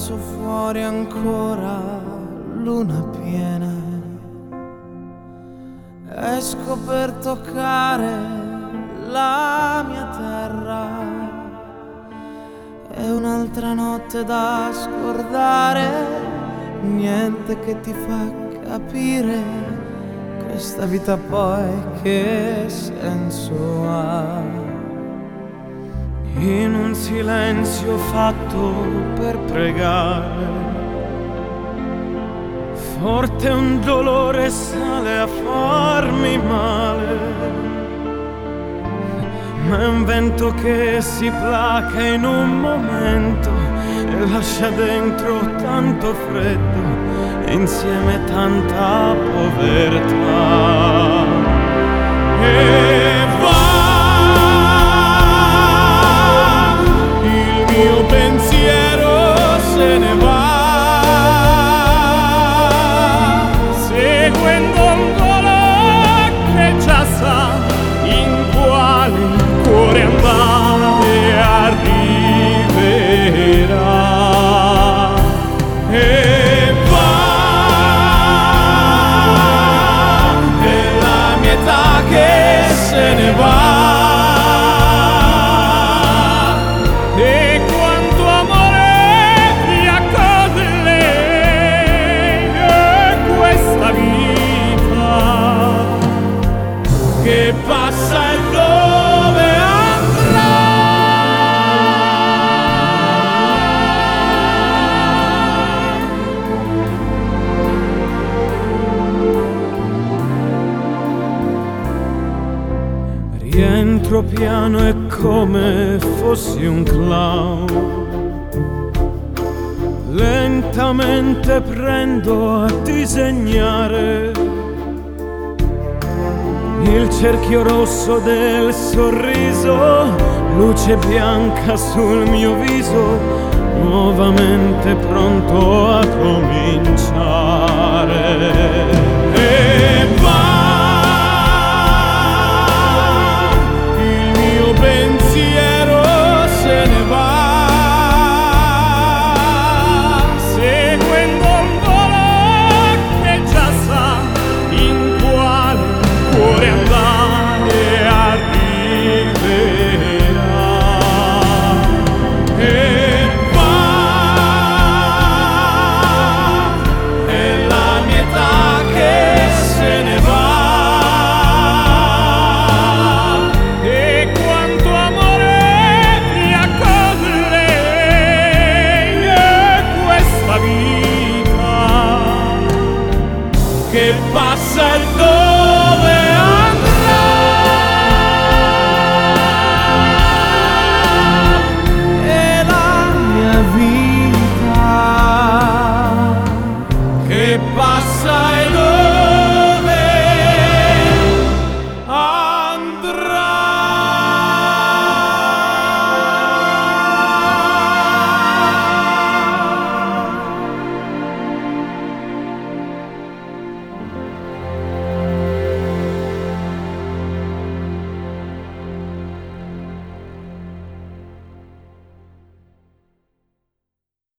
su fuori ancora luna piena, esco per toccare la mia terra. È un'altra notte da scordare, niente che ti fa capire questa vita poi che senso ha. In un silenzio fatto per pregare, forte un dolore sale a farmi male, ma è un vento che si placa in un momento e lascia dentro tanto freddo e insieme tanta povertà. E va il mio pensiero, se ne va seguendo un volo che già sa in quale cuore andare arriverà. E va, è la mia età che se ne va. E quanto amore mi accade lei, e questa vita che passa e dove andrà. Rientro piano e come fossi un clown, lentamente prendo a disegnare il cerchio rosso del sorriso, luce bianca sul mio viso, nuovamente pronto a cominciare. E va, il mio pensiero se ne va, seguendo un volo che già sa in quale cuore andare arriverà. E va, è la mia età che se ne va. E quanto amore mi accade lei, e questa vita che passa e dove